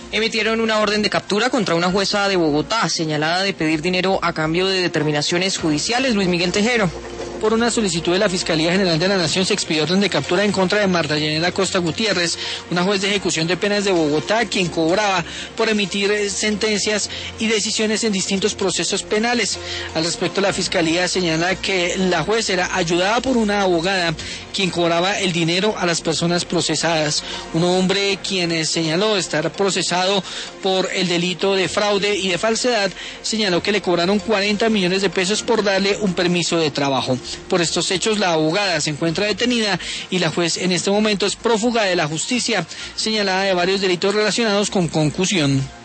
Emitieron una orden de captura contra una jueza de Bogotá, señalada de pedir dinero a cambio de determinaciones judiciales. Luis Miguel Tejero. Por una solicitud de la Fiscalía General de la Nación se expidió orden de captura en contra de Marta Yanela Costa Gutiérrez, una juez de ejecución de penas de Bogotá, quien cobraba por emitir sentencias y decisiones en distintos procesos penales. Al respecto, la Fiscalía señala que la juez era ayudada por una abogada, quien cobraba el dinero a las personas procesadas. Un hombre quien señaló estar procesado por el delito de fraude y de falsedad, señaló que le cobraron 40 millones de pesos por darle un permiso de trabajo. Por estos hechos, la abogada se encuentra detenida y la juez en este momento es prófuga de la justicia, señalada de varios delitos relacionados con concusión.